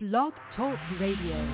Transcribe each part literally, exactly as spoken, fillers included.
Blog Talk Radio.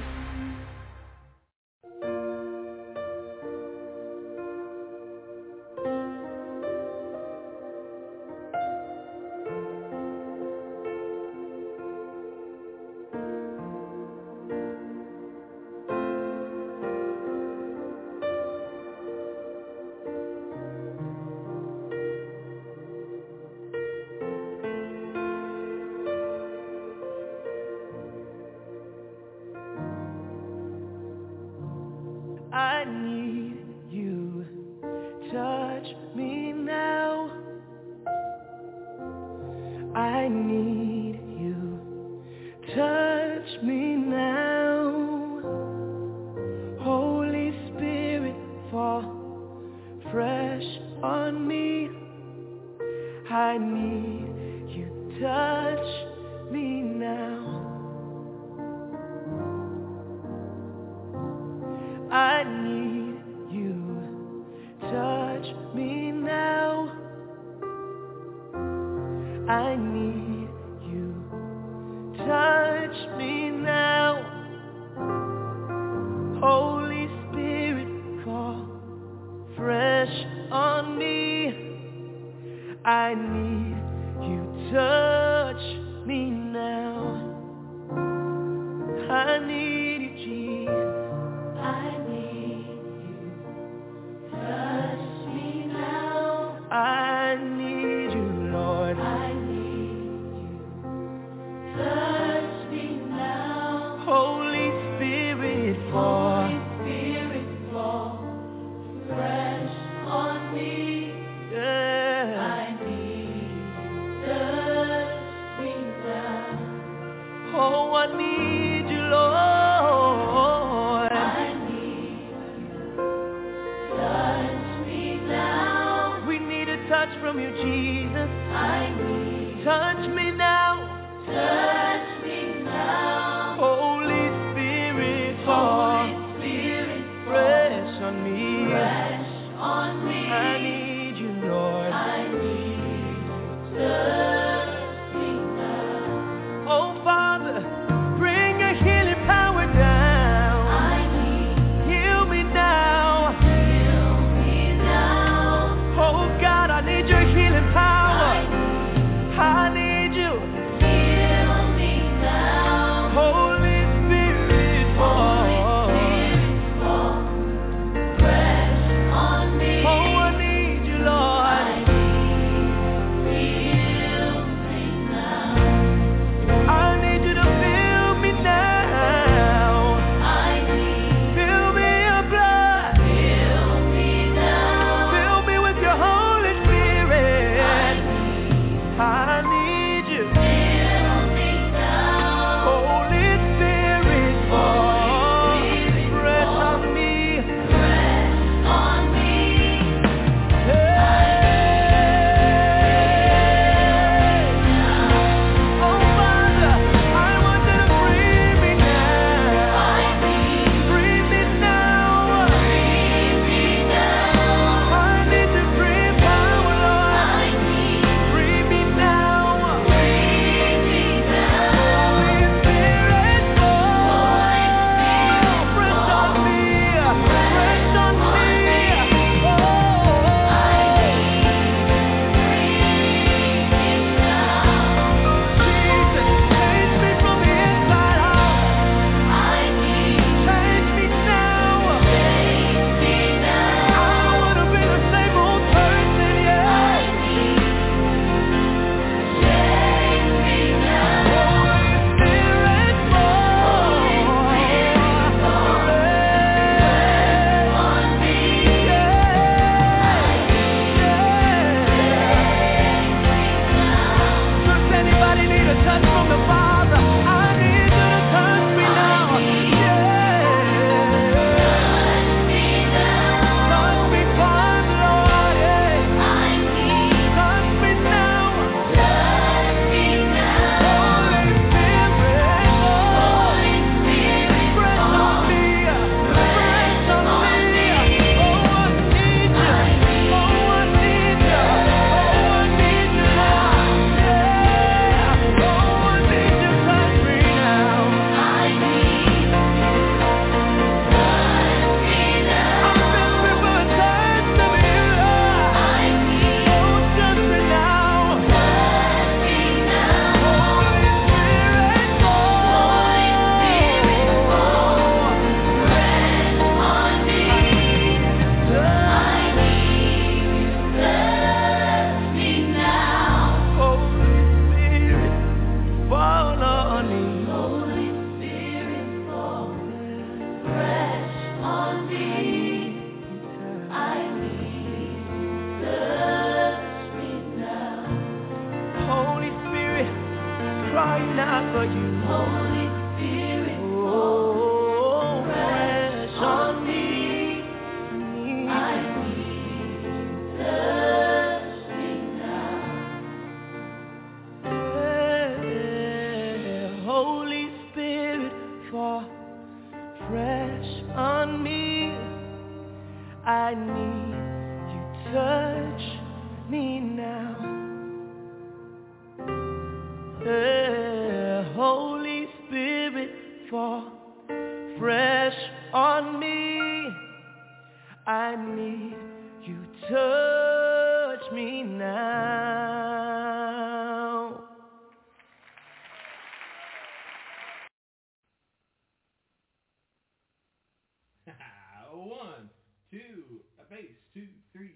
Healing power, I need I need you, touch me now. Uh, Holy Spirit, fall fresh on me. I need you, touch me now. One, two, a bass, two, three.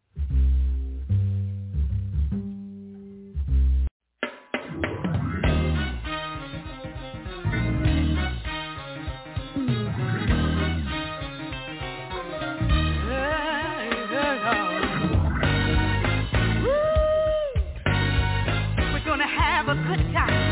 We're gonna have a good time.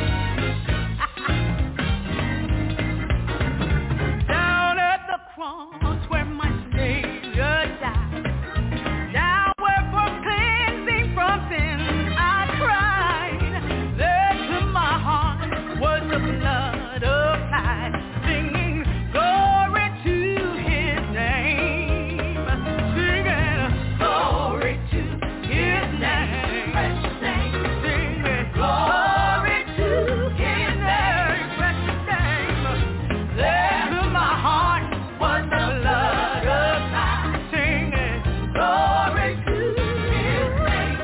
Down at the cross where my Savior died, down where for cleansing from sin I cried, there to my heart was the blood applied, singing glory to His name, singing glory to His name, precious name, singing glory to His name, precious name. There to my heart was the blood applied, singing glory to His name.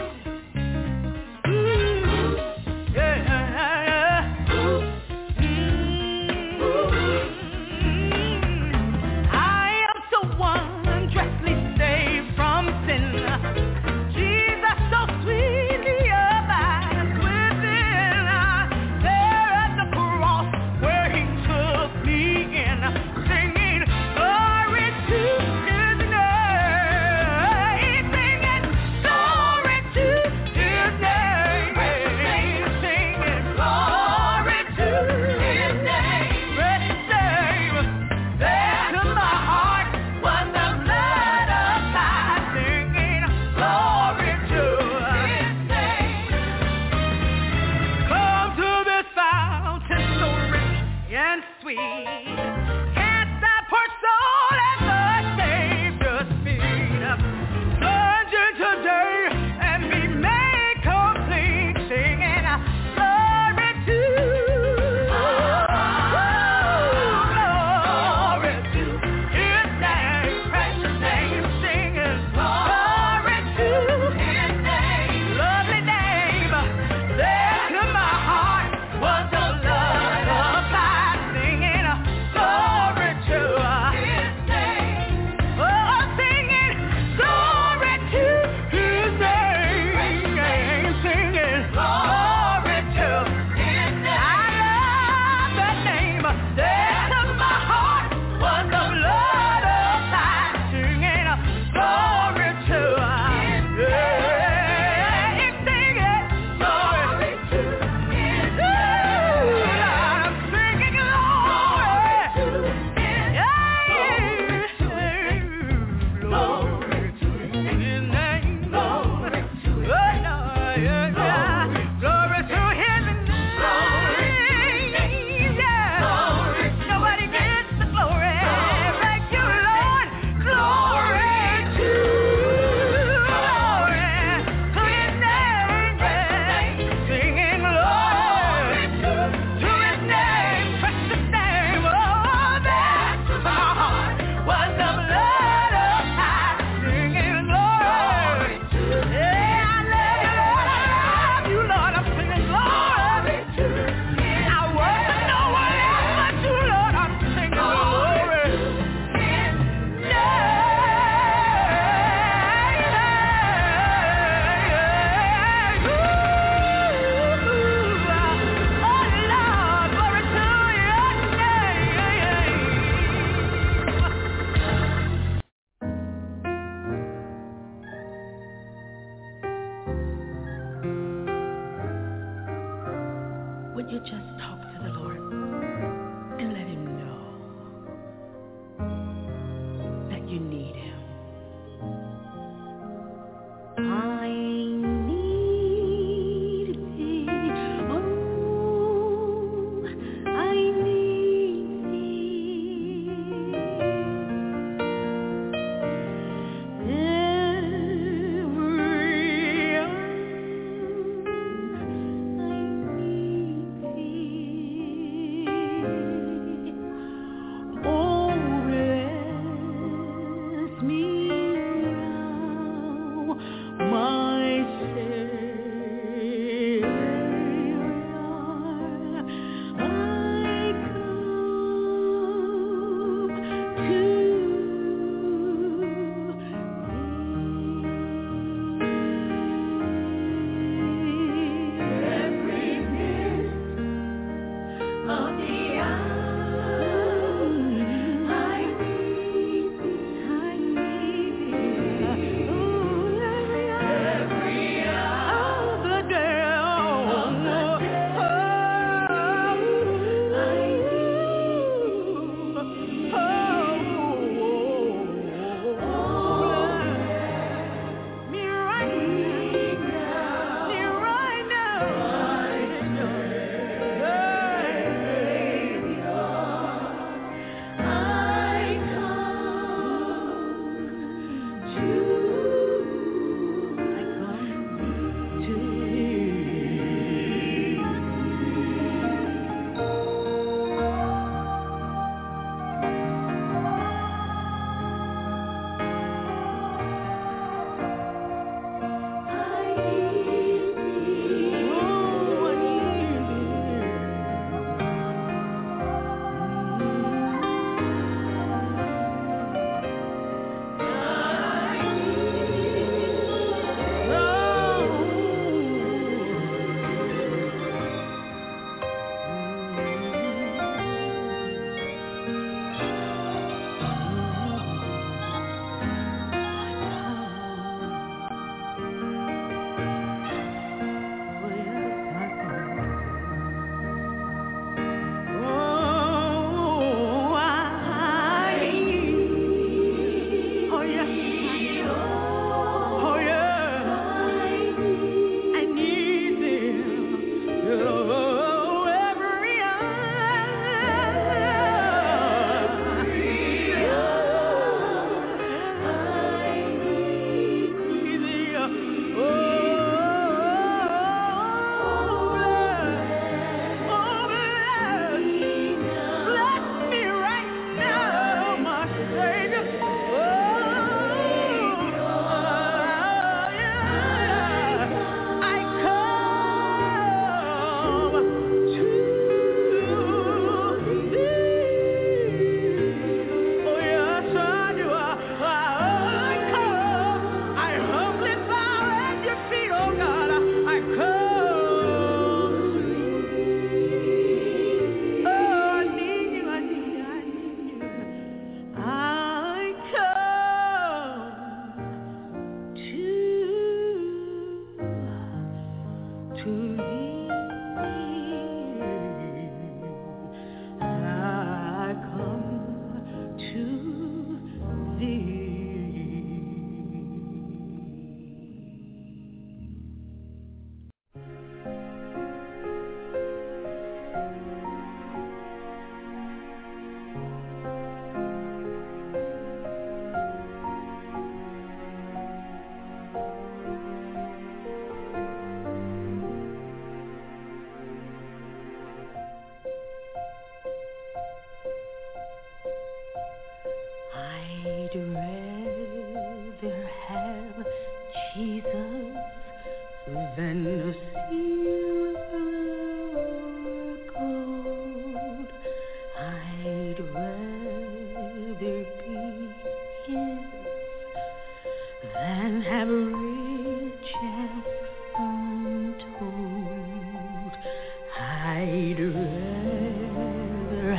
Ooh, yeah, yeah. Ooh, mm. I am so wondrously saved from sin. Jesus so sweetly abides within. There at the cross where He took me in, singing glory to His name, singing glory to His name, singing glory to His name, precious name. There to my heart was the blood applied, singing glory to His name. Come to this fountain so rich and sweet, cast thy poor soul at the Savior's feet. Plunge in today and be made complete, singing glory to, glory to His name, precious name, singing glory to His name, lovely name. There to my heart was the blood applied, singing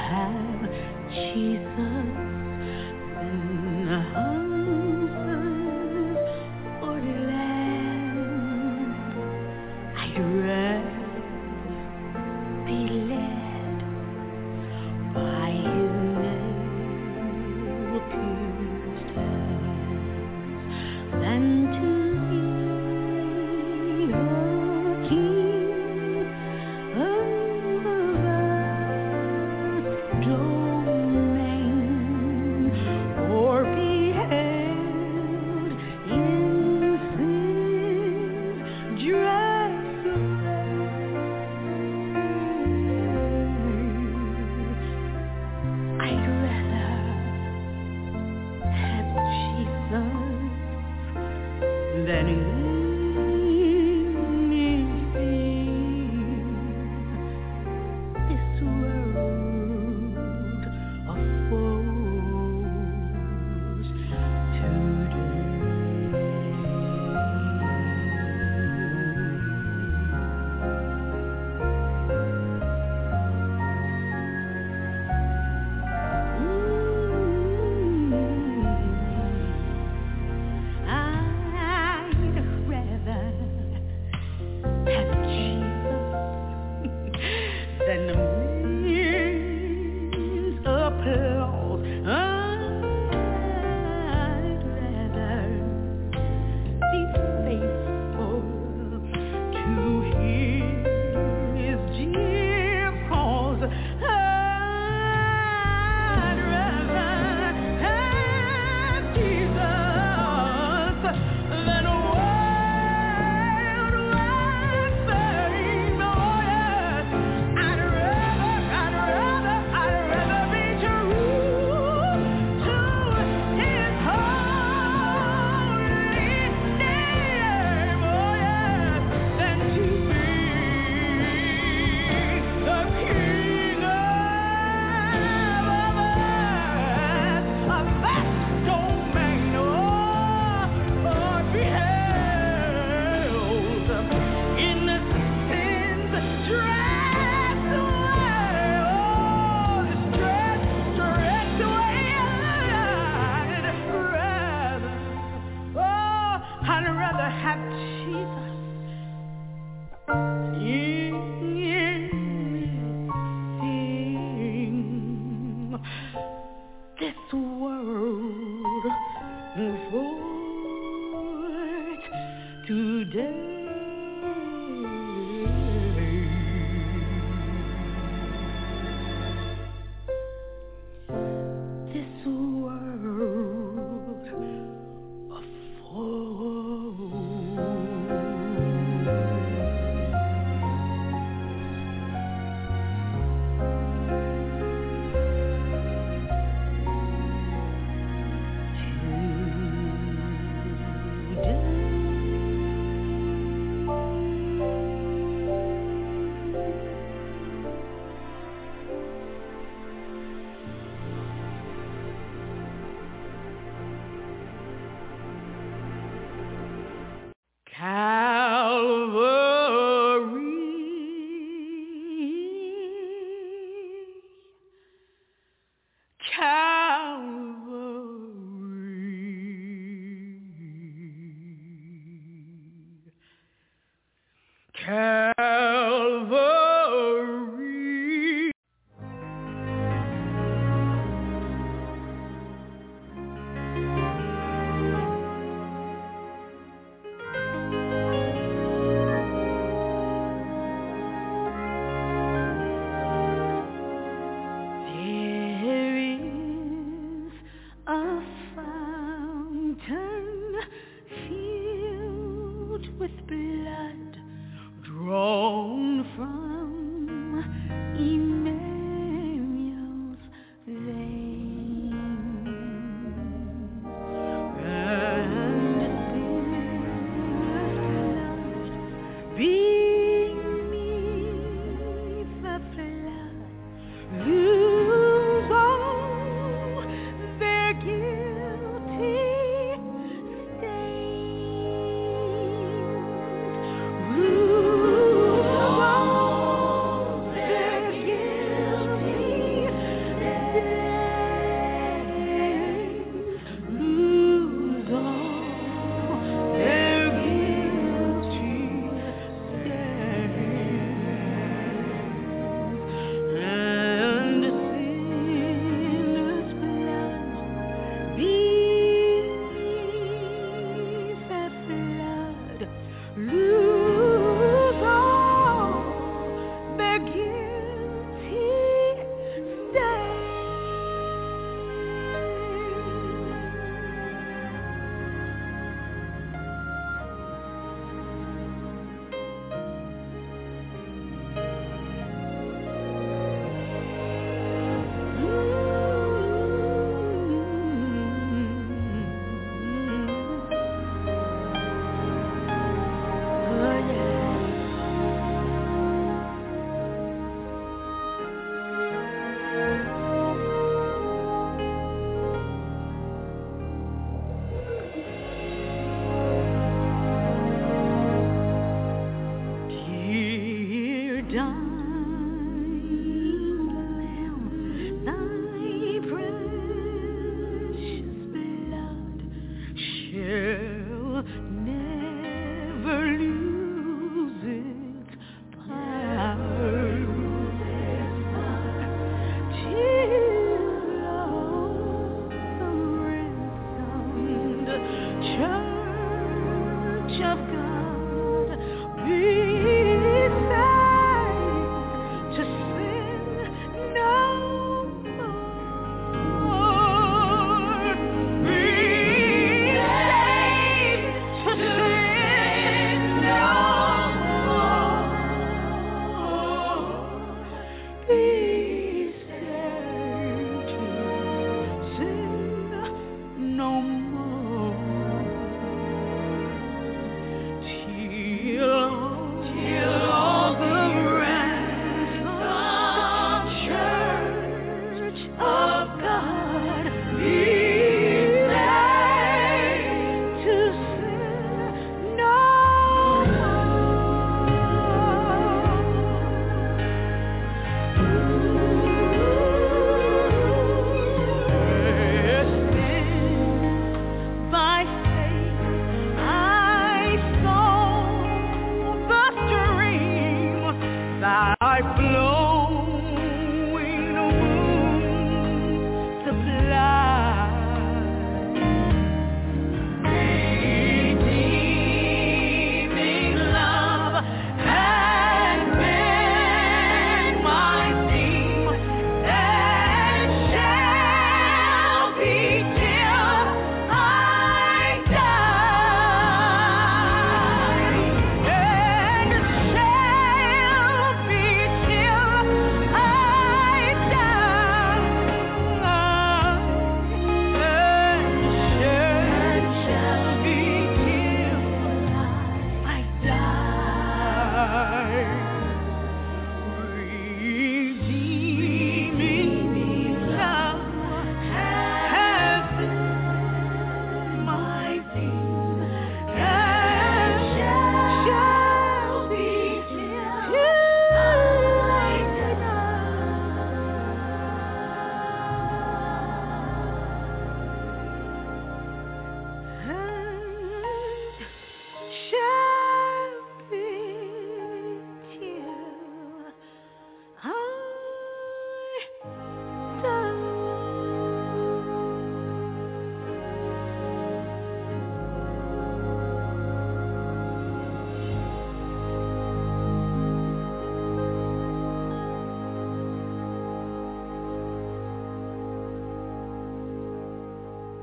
have Jesus than houses or land. I'd rather be led by His nail-pierced hands than to be a king of vast domain, or be held in sin's dress of flame. I'd rather have Jesus than anything this world affords I'd rather have Jesus than the millions applause. I'd rather be faithful to His dear cause. I'd rather have Jesus than a worldwide fame. Oh yes, I'd rather, I'd rather, I'd rather be true to His holy name. Oh yes, than to be the King of a vast domain, or be held in sin's dress away. Oh, this dress, dress away. I'd rather, oh, I'd rather have Jesus anything this world affords today. This world affords today.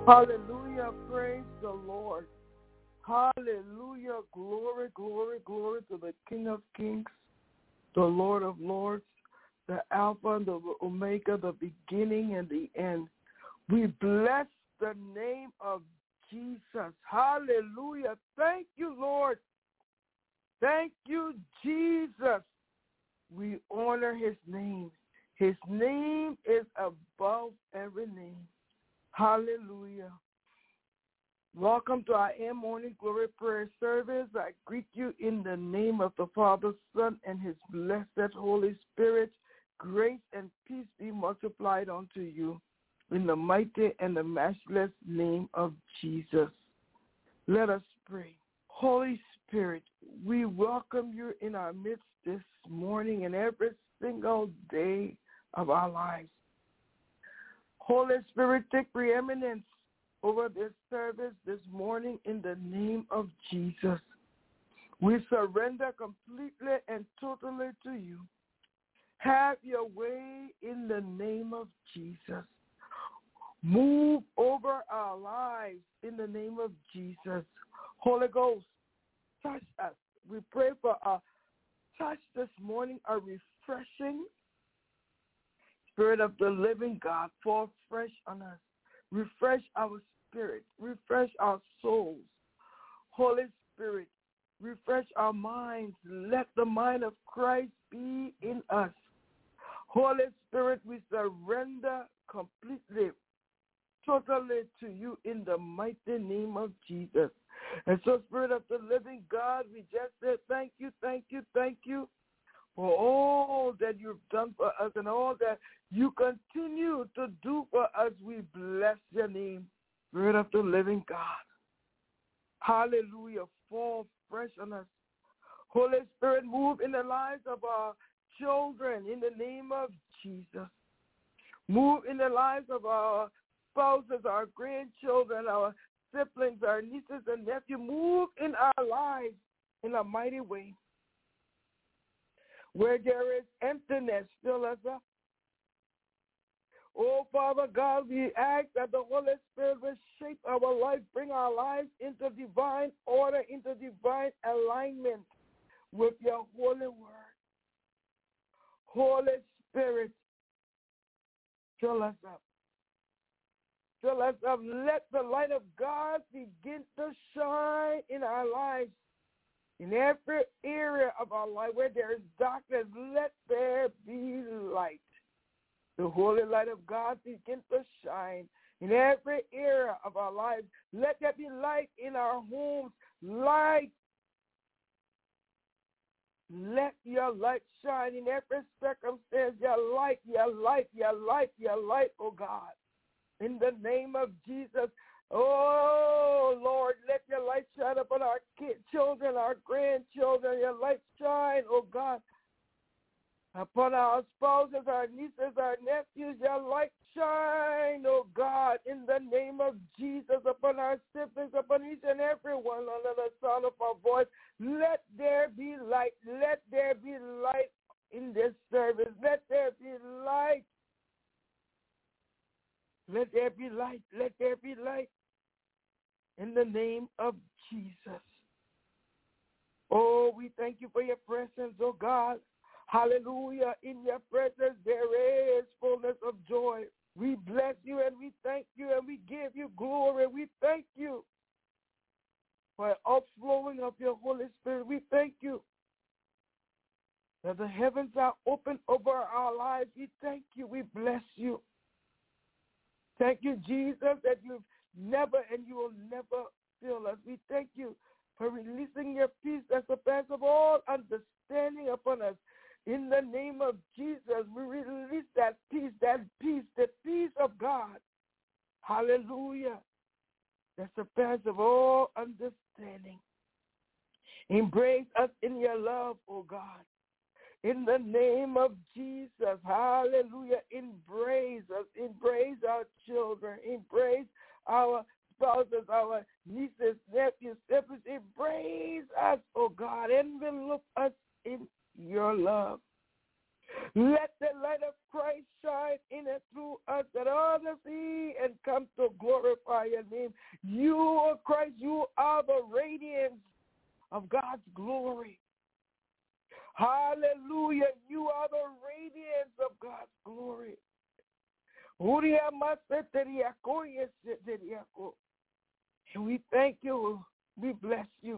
Hallelujah. Praise the Lord. Hallelujah. Glory, glory, glory to the King of Kings, the Lord of Lords, the Alpha and the Omega, the beginning and the end. We bless the name of Jesus. Hallelujah. Thank you, Lord. Thank you, Jesus. We honor his name. His name is above every name. Hallelujah. Welcome to our A M Morning Glory Prayer Service. I greet you in the name of the Father, Son, and his blessed Holy Spirit. Grace and peace be multiplied unto you in the mighty and the matchless name of Jesus. Let us pray. Holy Spirit, we welcome you in our midst this morning and every single day of our lives. Holy Spirit, take preeminence over this service this morning in the name of Jesus. We surrender completely and totally to you. Have your way in the name of Jesus. Move over our lives in the name of Jesus. Holy Ghost, touch us. We pray for a touch this morning, a refreshing Spirit of the living God, fall fresh on us. Refresh our spirit. Refresh our souls. Holy Spirit, refresh our minds. Let the mind of Christ be in us. Holy Spirit, we surrender completely, totally to you in the mighty name of Jesus. And so, Spirit of the living God, we just say thank you, thank you, thank you for all that you've done for us and all that you continue to do for us. We bless your name, Spirit of the living God. Hallelujah. Fall fresh on us. Holy Spirit, move in the lives of our children in the name of Jesus. Move in the lives of our spouses, our grandchildren, our siblings, our nieces and nephews. Move in our lives in a mighty way. Where there is emptiness, fill us up. Oh, Father God, we ask that the Holy Spirit will shape our life, bring our lives into divine order, into divine alignment with your holy word. Holy Spirit, fill us up. Fill us up. Let the light of God begin to shine in our lives. In every area of our life where there is darkness, let there be light. The holy light of God begin to shine in every area of our lives. Let there be light in our homes. Light. Let your light shine in every circumstance. Your light, your light, your light, your light, oh God. In the name of Jesus. Oh, Lord, let your light shine upon our kids, children, our grandchildren. Your light shine, oh God, upon our spouses, our nieces, our nephews. Your light shine, oh God, in the name of Jesus, upon our siblings, upon each and every one under the sound of our voice. Let there be light. Let there be light in this service. Let there be light. Let there be light. Let there be light. In the name of Jesus. Oh, we thank you for your presence, oh God. Hallelujah. In your presence there is fullness of joy. We bless you and we thank you and we give you glory. We thank you for the outflowing of your Holy Spirit. We thank you that the heavens are open over our lives. We thank you. We bless you. Thank you, Jesus, that you've never and you will never fail us. We thank you for releasing your peace that surpasses all understanding upon us. In the name of Jesus, we release that peace, that peace, the peace of God. Hallelujah. That surpasses all understanding. Embrace us in your love, oh God. In the name of Jesus, hallelujah, embrace us, embrace our children, embrace our spouses, our nieces, nephews, siblings, embrace us, oh God, envelop us in your love. Let the light of Christ shine in and through us that others see and come to glorify your name. You, O Christ, you are the radiance of God's glory. Hallelujah. You are the radiance of God's glory. And we thank you. We bless you.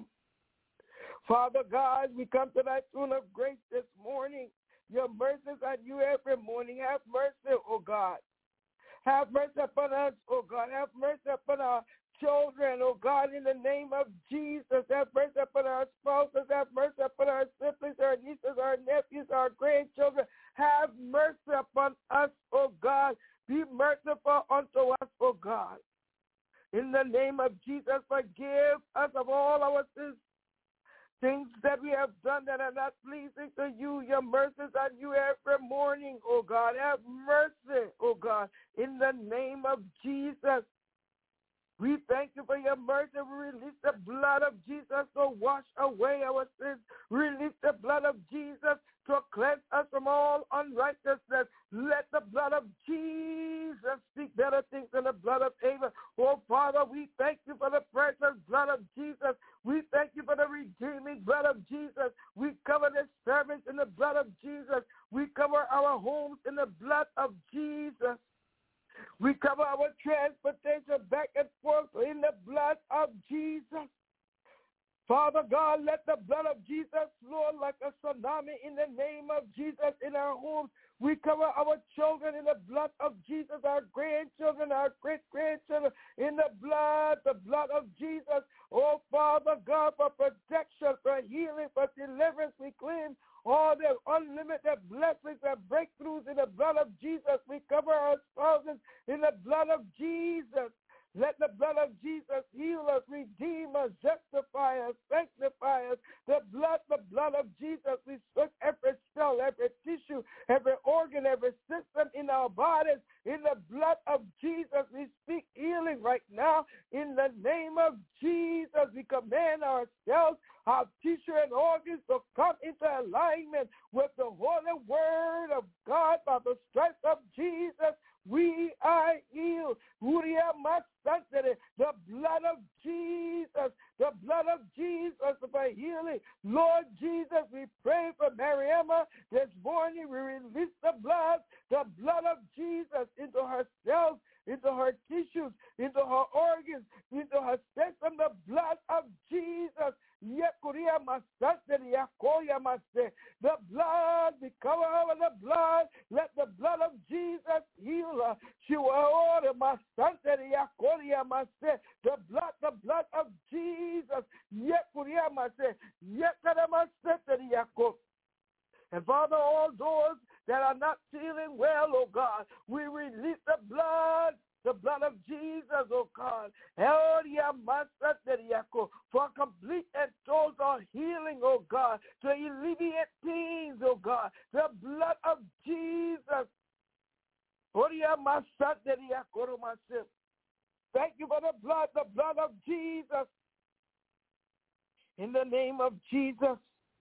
Father God, we come to thy throne of grace this morning. Your mercies are new every morning. Have mercy, O God. Have mercy upon us, O God. Have mercy upon our children, O God, in the name of Jesus. Have mercy upon our spouses. Have mercy upon our siblings, our nieces, our nephews, our grandchildren. Have mercy upon us, O God. Be merciful unto us, O God. In the name of Jesus, forgive us of all our sins, things that we have done that are not pleasing to you. Your mercies are new every morning, O God. Have mercy, O God, in the name of Jesus. We thank you for your mercy. We release the blood of Jesus to wash away our sins. Release the blood of Jesus to cleanse us from all unrighteousness. Let the blood of Jesus speak better things than the blood of Abel. Oh, Father, we thank you for the precious blood of Jesus. We thank you for the redeeming blood of Jesus. We cover the servants in the blood of Jesus. We cover our homes in the blood of Jesus. We cover our transportation back and forth in the blood of Jesus. Father God, let the blood of Jesus flow like a tsunami in the name of Jesus in our homes. We cover our children in the blood of Jesus, our grandchildren, our great-grandchildren in the blood, the blood of Jesus. Oh, Father God, for protection, for healing, for deliverance, we claim all the unlimited blessings and breakthroughs in the blood of Jesus. We cover our spouses in the blood of Jesus. Let the blood of Jesus heal us, redeem us, justify us, sanctify us. The blood, the blood of Jesus, we soak every cell, every tissue, every organ, every system in our bodies. In the blood of Jesus, we speak healing right now. In the name of Jesus, we command ourselves, our tissue and organs to come into alignment with the holy word of God by the stripes of Jesus. We are healed. The blood of Jesus, the blood of Jesus for healing. Lord Jesus, we pray for Mariama this morning. We release the blood, the blood of Jesus into her cells, into her tissues, into her organs, into her system, the blood of Jesus. The blood, we cover over the blood. Let the blood of Jesus heal her. The blood, the blood of Jesus. And Father, all those that are not feeling well, oh God, we release the blood, the blood of Jesus, oh God, for complete and total healing, oh God, to alleviate pains, oh God, the blood of Jesus. Thank you for the blood, the blood of Jesus. In the name of Jesus.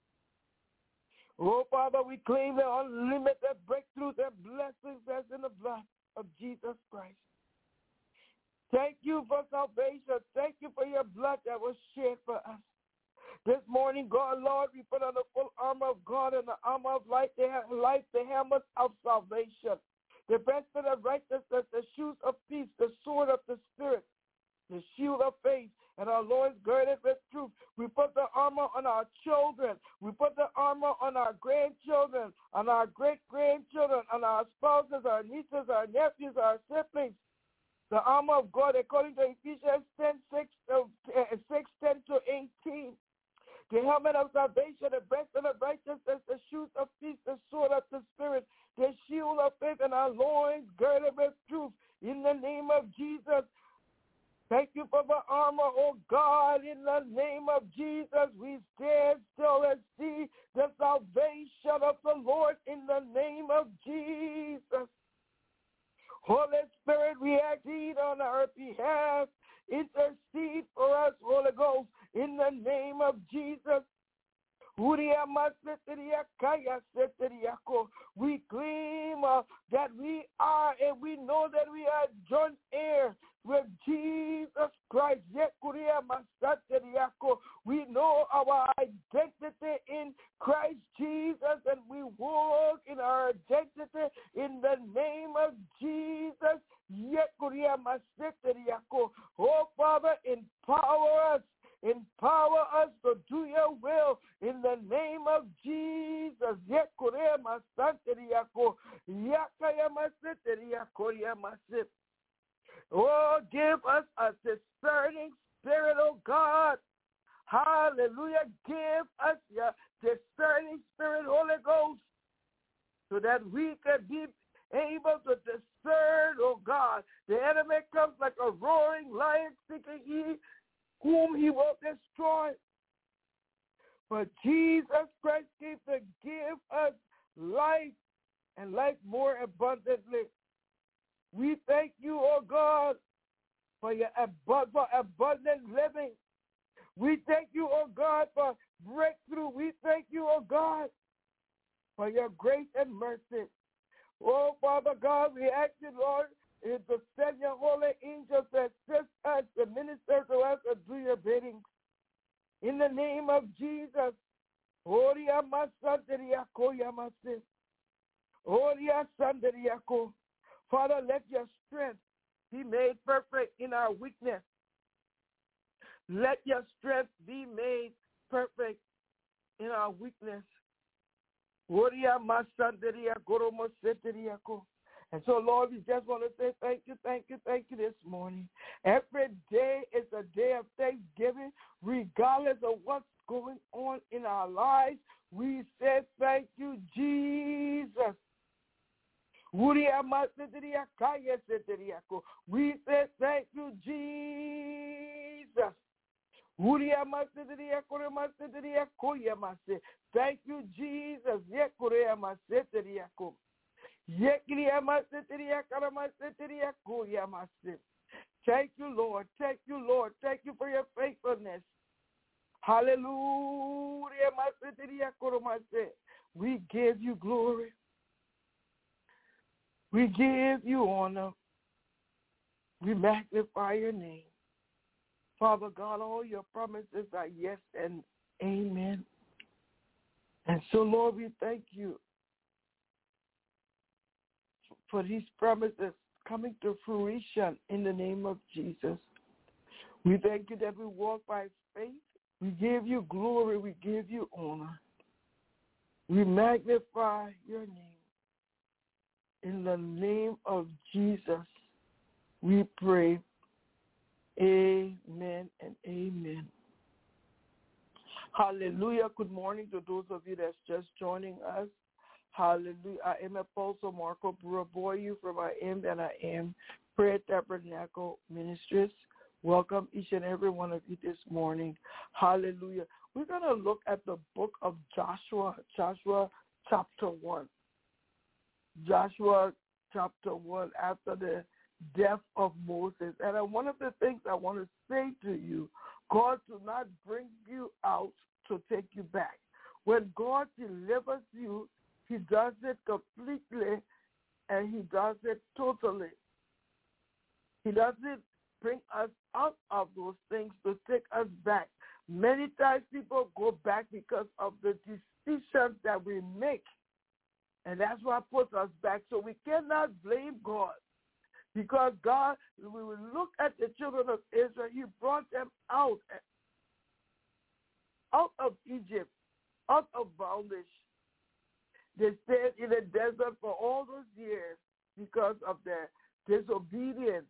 Oh, Father, we claim the unlimited breakthroughs and blessings that's in the blood of Jesus Christ. Thank you for salvation. Thank you for your blood that was shed for us. This morning, God, Lord, we put on the full armor of God and the armor of life, the, life, the helmet of salvation, the breastplate of righteousness, the shoes of peace, the sword of the Spirit, the shield of faith, and our loins girded with truth. We put the armor on our children. We put the armor on our grandchildren, on our great-grandchildren, on our spouses, our nieces, our nephews, our siblings. The armor of God, according to Ephesians ten, six, ten to eighteen. The helmet of salvation, the breastplate of righteousness, the shoes of peace, the sword of the Spirit, the shield of faith, and our loins girded with truth. In the name of Jesus, thank you for the armor, oh God. In the name of Jesus, we stand still and see the salvation of the Lord in the name of Jesus. Holy Spirit, we intercede on our behalf. Intercede for us, Holy Ghost, in the name of Jesus. We claim uh, that we are and we know that we are joint heirs with Jesus Christ. We know our identity in Christ Jesus, and we walk in our identity in the name of Jesus. Oh, Father, empower us. Empower us to do your will in the name of Jesus. Oh, give us a discerning spirit, oh God. Hallelujah. Give us your discerning spirit, Holy Ghost, so that we can be able to discern, oh God. The enemy comes like a roaring lion seeking ye whom he will destroy. But Jesus Christ came to give us life and life more abundantly. We thank you, oh God, for your ab- for abundant living. We thank you, oh God, for breakthrough. We thank you, oh God, for your grace and mercy. Oh, Father God, we ask you, Lord, is to send your holy angels to assist us, to minister to us, and do your bidding. In the name of Jesus. Father, let your strength be made perfect in our weakness. Let your strength be made perfect in our weakness. And so, Lord, we just want to say thank you, thank you, thank you this morning. Every day is a day of thanksgiving, regardless of what's going on in our lives. We say thank you, Jesus. We say thank you, Jesus. Thank you, Jesus. Thank you, Lord. Thank you, Lord. Thank you for your faithfulness. Hallelujah. We give you glory. We give you honor. We magnify your name. Father God, all your promises are yes and amen. And so, Lord, we thank you for these promises coming to fruition in the name of Jesus. We thank you that we walk by faith. We give you glory. We give you honor. We magnify your name. In the name of Jesus, we pray. Amen and amen. Hallelujah. Good morning to those of you that's just joining us. Hallelujah. I am Apostle Marco Buraboyu from I Am and I Am Prayer Tabernacle Ministries. Welcome each and every one of you this morning. Hallelujah. We're going to look at the book of Joshua, Joshua chapter one. Joshua chapter one, after the death of Moses. And one of the things I want to say to you, God do not bring you out to take you back. When God delivers you, he does it completely and he does it totally. He doesn't bring us out of those things to take us back. Many times people go back because of the decisions that we make. And that's what puts us back. So we cannot blame God. Because God, we will look at the children of Israel, he brought them out, out of Egypt, out of bondage. They stayed in the desert for all those years because of their disobedience.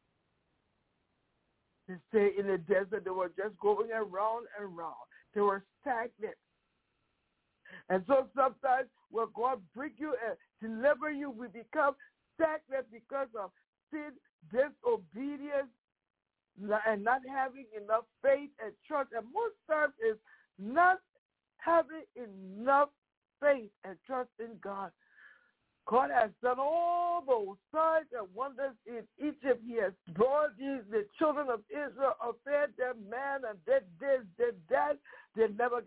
They stayed in the desert. They were just going around and around. They were stagnant. And so sometimes when God brings you and deliver you, we become stagnant because of sin, disobedience, and not having enough faith and trust. And most times is not having enough faith and trust in God. God has done all those signs and wonders in Egypt. He has brought these, the children of Israel, fed them man, and did this, did that. They never got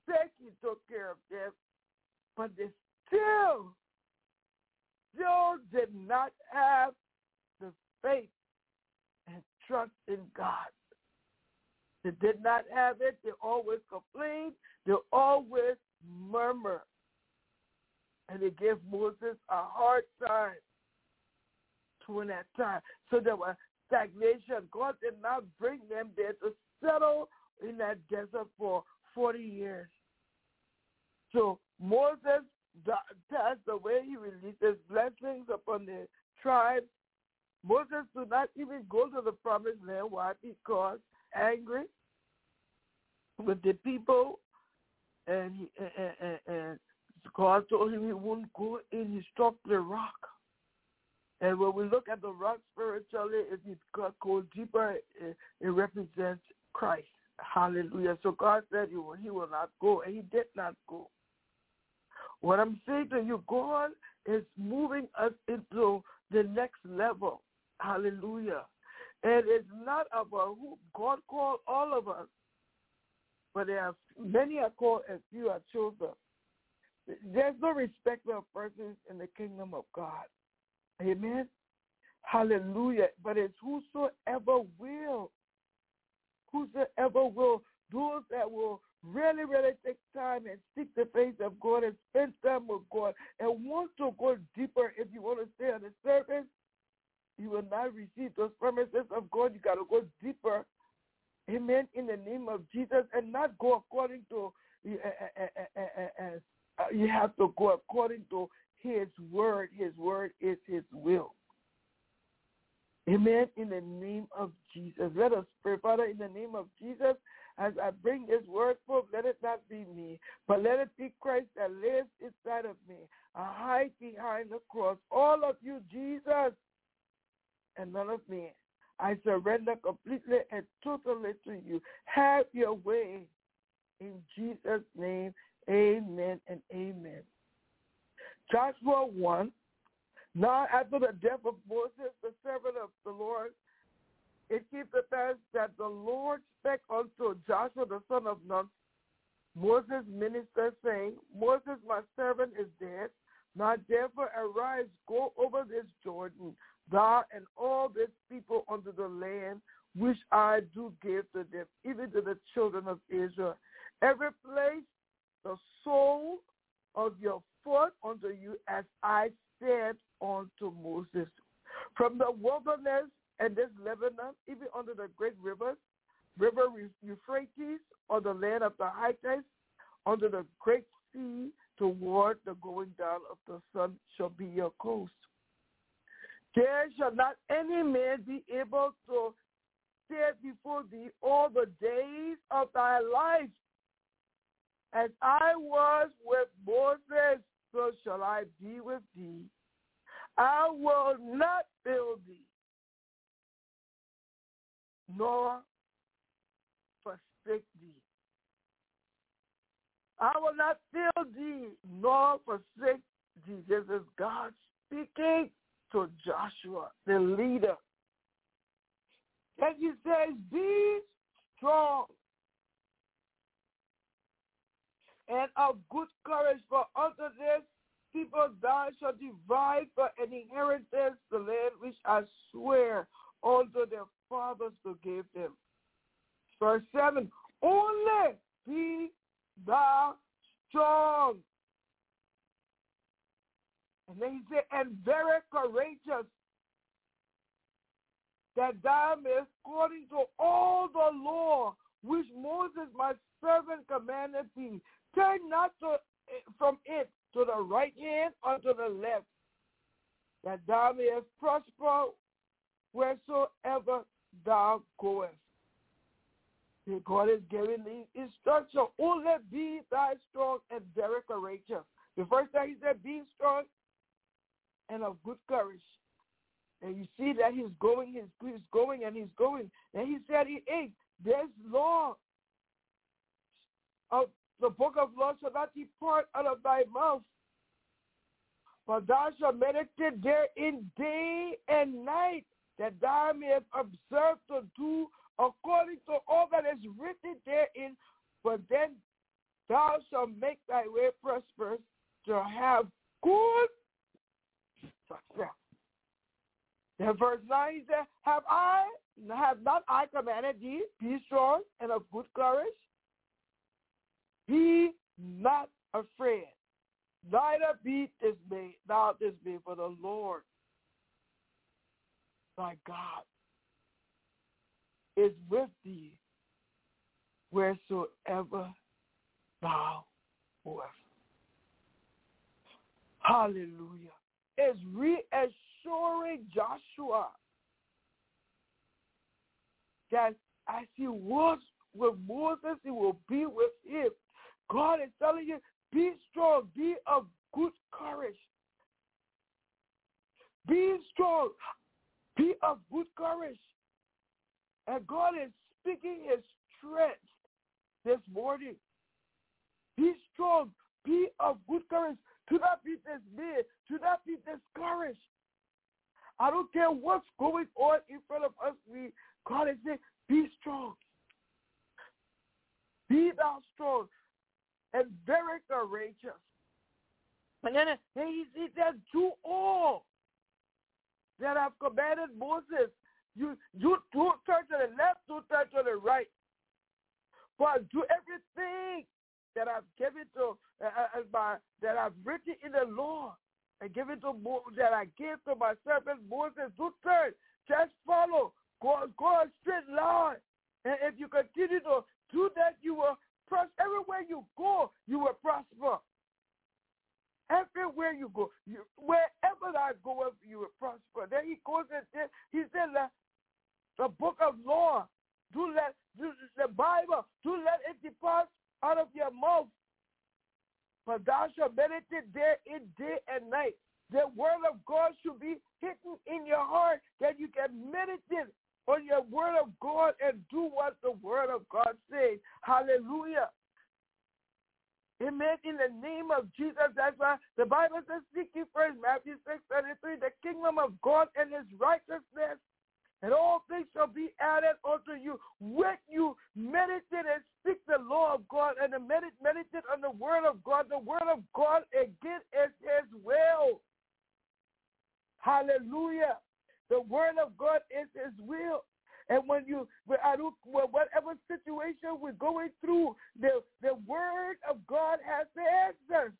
sake, he took care of them. But they still, still did not have the faith and trust in God. They did not have it. They always complained. They always murmured. And they gave Moses a hard time during that time. So there was stagnation. God did not bring them there to settle in that desert for forty years. So Moses does the way he releases blessings upon the tribes. Moses did not even go to the promised land. Why? Because angry with the people, and he and, and, and God told him he wouldn't go in. He struck the rock. And when we look at the rock spiritually, if you go deeper, it, it represents Christ. Hallelujah. So God said he will, he will not go, and he did not go. What I'm saying to you, God is moving us into the next level. Hallelujah. And it's not about who God called all of us, but there are many are called and few are chosen. There's no respect of persons in the kingdom of God. Amen. Hallelujah. But it's whosoever will, whosoever will, those that will really, really take time and seek the face of God and spend time with God and want to go deeper. If you want to stay on the surface, you will not receive those promises of God. You got to go deeper. Amen. In the name of Jesus, and not go according to, uh, uh, uh, uh, you have to go according to his word. His word is his will. Amen. In the name of Jesus. Let us pray. Father, in the name of Jesus, as I bring this word forth, let it not be me, but let it be Christ that lives inside of me. I hide behind the cross. All of you, Jesus, and none of me. I surrender completely and totally to you. Have your way. In Jesus' name, amen and amen. Joshua one. Now after the death of Moses, the servant of the Lord, it came to pass that the Lord spake unto Joshua the son of Nun, Moses' minister, saying, Moses, my servant, is dead. Now therefore arise, go over this Jordan, thou and all this people unto the land which I do give to them, even to the children of Israel. Every place the sole of your foot unto you, as I said unto Moses. From the wilderness and this Lebanon, even unto the great rivers, river Euphrates, or the land of the Hittites, unto the great sea, toward the going down of the sun shall be your coast. There shall not any man be able to stand before thee all the days of thy life. As I was with Moses, so shall I be with thee. I will not fail thee, nor forsake thee. I will not fail thee, nor forsake thee. This is God speaking to Joshua, the leader. And he says, be strong and of good courage, for unto this people thou shalt divide for an inheritance the land which I swear unto their fathers to give them. Verse seven, only be thou strong. And then he said, and very courageous, that thou mayest, according to all the law which Moses my servant commanded thee, turn not to, from it to the right hand or to the left, that thou mayest prosper wheresoever thou goest. God is giving the instruction, only be thou strong and very courageous. The first time he said, be strong and of good courage. And you see that he's going, he's, he's going, and he's going. And he said, he ate. This law of the book of law shall not depart out of thy mouth, but thou shalt meditate therein day and night, that thou mayest observe to do according to all that is written therein. But then thou shalt make thy way prosperous to have good success. Then verse nine, he said, have I, have not I commanded thee, be strong and of good courage? Be not afraid, neither be dismayed, thou dismayed, for the Lord thy God is with thee wheresoever thou goest. Hallelujah. It's reassuring Joshua that as he was with Moses, he will be with him. God is telling you, be strong, be of good courage. Be strong, be of good courage. And God is speaking his strength this morning. Be strong, be of good courage. Do not be dismayed, do not be discouraged. I don't care what's going on in front of us. We, God is saying, be strong. Be thou strong and very courageous. And then he, he says, do all that I've commanded Moses. You, you don't turn to the left, don't turn to the right. But do everything that I've given to, uh, my, that I've written in the law and given to that I gave to my servant Moses. Do turn, just follow. Go, go a straight line. And if you continue to do that, you will prosper. Everywhere you go, you will prosper. Everywhere you go, you, wherever I go, you will prosper. Then he goes and says, he said, the, the book of law, do let do, the Bible, do let it depart out of your mouth. But thou shalt meditate therein day and night. The word of God should be hidden in your heart, that you can meditate on your word of God and do what the word of God says. Hallelujah. Amen. In the name of Jesus, that's why the Bible says, seek ye first, Matthew six thirty-three, the kingdom of God and his righteousness, and all things shall be added unto you. When you meditate and speak the law of God and meditate, meditate on the word of God, the word of God again is his will. Hallelujah. The word of God is his will. And when you, I don't, whatever situation we're going through, the, the word of God has the answer.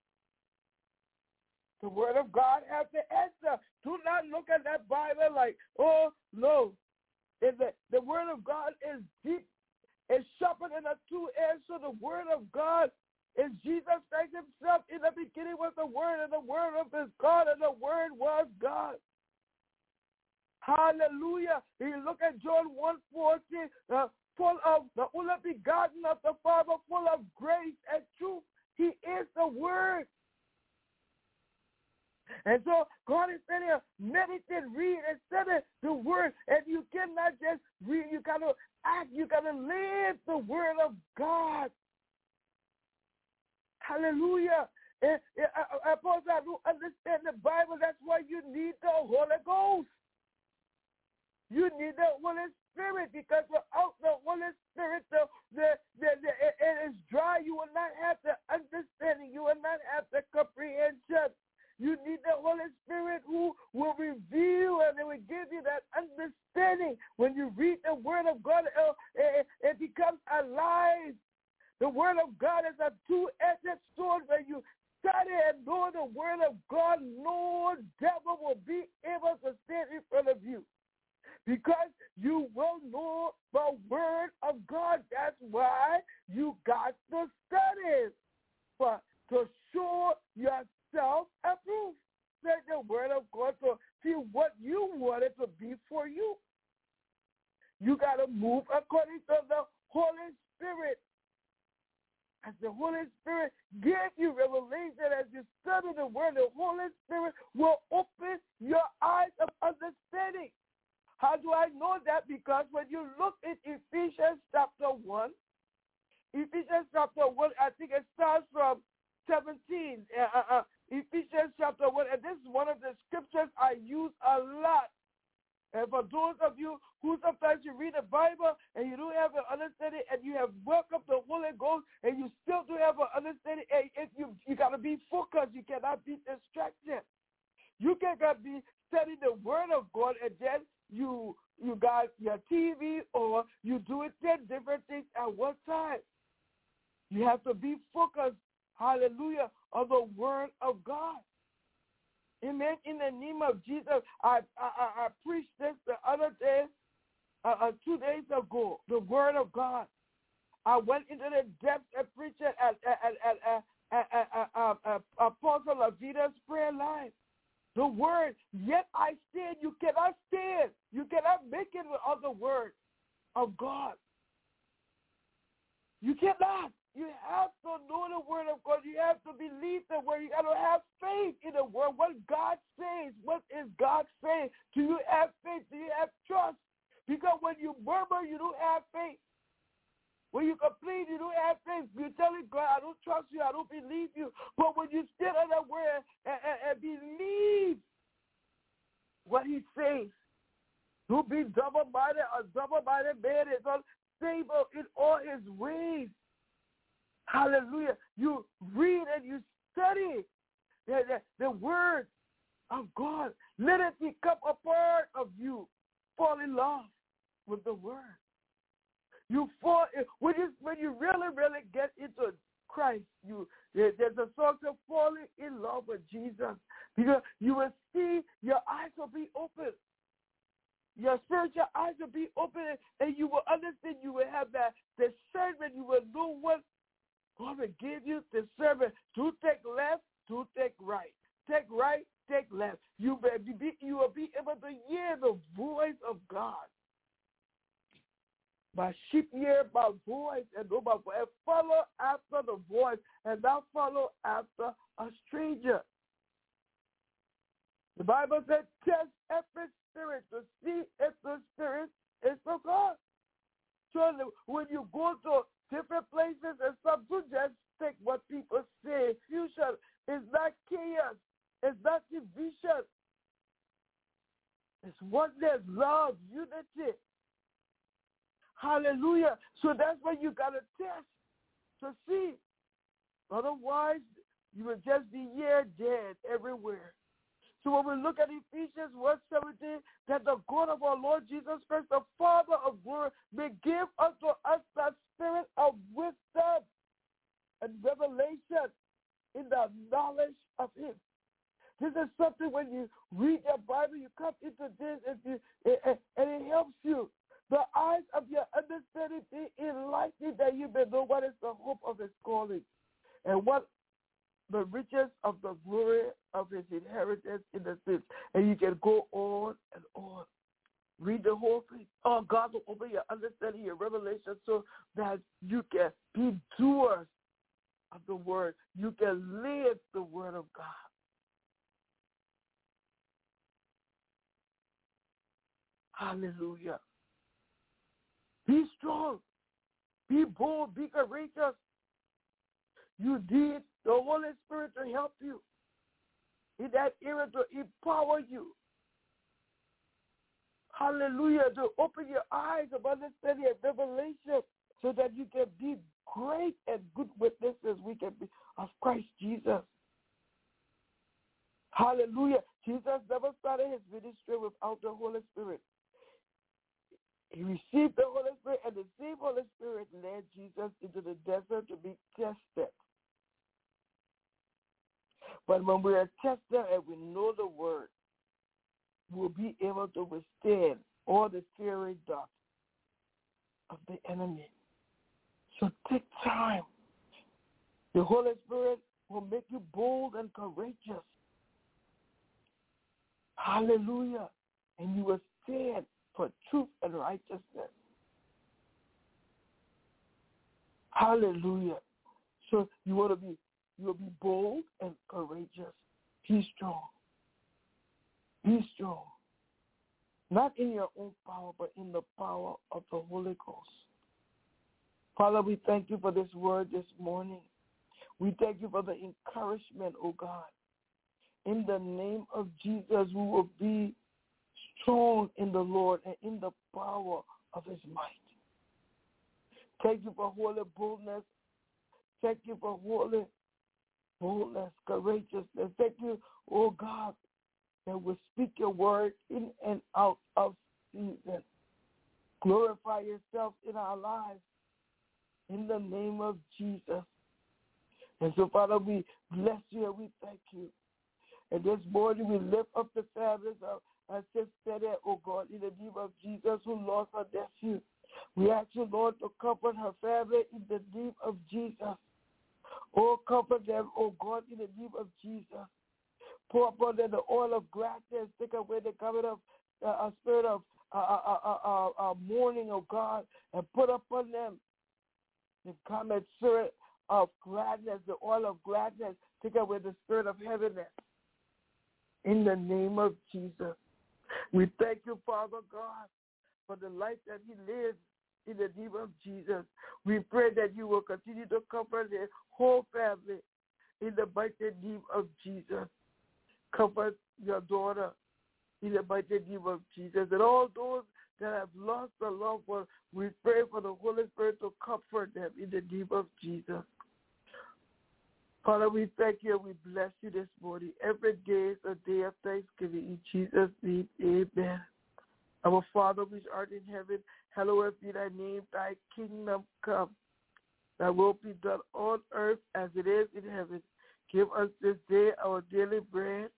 The word of God has the answer. Do not look at that Bible like, oh, no. The, the word of God is deep. It's sharper than a two-edged. So the word of God is Jesus Christ himself. In the beginning was the word, and the word of his God, and the word was God. Hallelujah. If you look at John one fourteen, uh, full of the only begotten of the Father, full of grace and truth. He is the word. And so God is saying, meditate, read, and study the word. And you cannot just read, you got to act, you got to live the word of God. Hallelujah. And, and, I, I, I don't understand the Bible. That's why you need the Holy Ghost. You need the Holy Spirit, because without the Holy Spirit, the, the, the, the, it, it is dry. You will not have the understanding. You will not have the comprehension. You need the Holy Spirit who will reveal and it will give you that understanding. When you read the Word of God, it, it becomes alive. The Word of God is a two-edged sword. When you study and know the Word of God, no devil will be able to stand in front of you. Because you will know the word of God. That's why you got to study. But to show yourself approved. Say the word of God to see what you want it to be for you. You got to move according to the Holy Spirit. As the Holy Spirit gives you revelation, as you study the word, the Holy Spirit will open your eyes of understanding. How do I know that? Because when you look at Ephesians chapter one, Ephesians chapter one, I think it starts from seventeen. Uh, uh, Ephesians chapter one, and this is one of the scriptures I use a lot. And And for those of you who sometimes you read the Bible and you don't have an understanding and you have welcomed the Holy Ghost and you still don't have an understanding, and if you you got to be focused. You cannot be distracted. You cannot be studying the Word of God and then you you got your T V or you doing ten different things at one time. You have to be focused, hallelujah, on the Word of God. Amen. In the name of Jesus, I I, I preached this the other day, uh, uh, two days ago, the Word of God. I went into the depths and preached it at, at, at, at, at, at, at, at, at Apostle Lavita's prayer line. The Word, yet I stand. You cannot stand. You cannot make it without the Word of God. You cannot. You have to know the Word of God. You have to believe the Word. You got to have faith in the Word. What God says, what is God saying? Do you have faith? Do you have trust? Because when you murmur, you don't have faith. When you complain, you don't have faith. You're telling God, I don't trust you. I don't believe you. But when you stand on the Word and, and, and believe what He says, to be double-minded, a double-minded man is unstable in all his ways. Hallelujah. You read and you study the, the, the Word of God. Let it become a part of you. Fall in love with the Word. You fall when you when you really really get into Christ. You there, there's a song of falling in love with Jesus, because you will see your eyes will be open. Your spiritual eyes will be open, and you will understand. You will have that discernment. You will know what God will give you discernment to take left, to take right, take right, take left. You will be you will be able to hear the voice of God. My sheep hear my voice and know my voice, and follow after the voice, and not follow after a stranger. The Bible says, test every spirit to see if the spirit is of God. So when you go to different places and some do just take what people say. Fusion is not chaos. It's not division. It's oneness, love, unity. Hallelujah. So that's what you got to test to see. Otherwise, you will just be here dead everywhere. So when we look at Ephesians one seventeen, that the God of our Lord Jesus Christ, the Father of glory, may give unto us that spirit of wisdom and revelation in the knowledge of Him. This is something when you read your Bible, you come into this and, you, and, and it helps you. The eyes of your understanding be enlightened, that you may know what is the hope of His calling and what the riches of the glory of His inheritance in the saints. And you can go on and on. Read the whole thing. Oh, God will open your understanding, your revelation, so that you can be doers of the Word. You can live the Word of God. Hallelujah. Be strong. Be bold. Be courageous. You need the Holy Spirit to help you in that area, to empower you. Hallelujah. To open your eyes of understanding and revelation so that you can be great and good witnesses we can be of Christ Jesus. Hallelujah. Jesus never started His ministry without the Holy Spirit. He received the Holy Spirit, and the same Holy Spirit led Jesus into the desert to be tested. But when we are tested and we know the Word, we'll be able to withstand all the fiery darts of the enemy. So take time. The Holy Spirit will make you bold and courageous. Hallelujah. And you will stand for truth and righteousness. Hallelujah. So you want to be, you will be bold and courageous. Be strong. Be strong. Not in your own power, but in the power of the Holy Ghost. Father, we thank you for this word this morning. We thank you for the encouragement, oh God. In the name of Jesus, we will be strong in the Lord and in the power of his might. Thank you for holy boldness. Thank you for holy boldness, courageousness. Thank you, oh God, that we speak your word in and out of season. Glorify yourself in our lives in the name of Jesus. And so, Father, we bless you and we thank you. And this morning we lift up the families of our sister there, oh God, in the name of Jesus, who lost her nephew. We ask you, Lord, to comfort her family in the name of Jesus. Oh, comfort them, oh God, in the name of Jesus. Pour upon them the oil of gladness. Take away the covenant of uh, a spirit of uh, uh, uh, uh, uh, mourning, oh God, and put upon them the common spirit of gladness, the oil of gladness. Take away the spirit of heaviness. In the name of Jesus. We thank you, Father God, for the life that he lives in the name of Jesus. We pray that you will continue to comfort the whole family in the mighty name of Jesus. Comfort your daughter in the mighty name of Jesus. And all those that have lost a loved one, we pray for the Holy Spirit to comfort them in the name of Jesus. Father, we thank you and we bless you this morning. Every day is a day of thanksgiving. In Jesus' name, amen. Our Father, which art in heaven, hallowed be thy name. Thy kingdom come. Thy will be done on earth as it is in heaven. Give us this day our daily bread,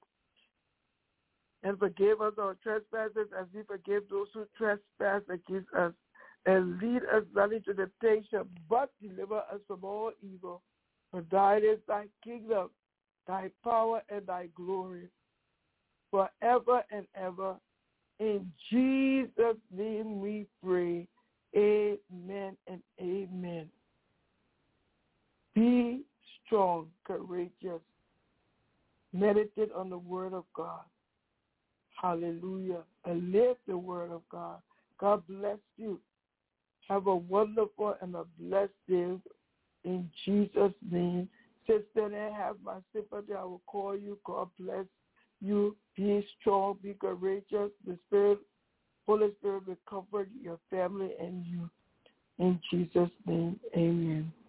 and forgive us our trespasses as we forgive those who trespass against us. And lead us not into temptation, but deliver us from all evil. For thine is thy kingdom, thy power, and thy glory, forever and ever. In Jesus' name we pray. Amen and amen. Be strong, courageous. Meditate on the word of God. Hallelujah. And live the word of God. God bless you. Have a wonderful and a blessed day. In Jesus' name. Sister, I have my sympathy. I will call you. God bless you. Be strong. Be courageous. The Spirit, Holy Spirit will comfort your family and you. In Jesus' name, amen.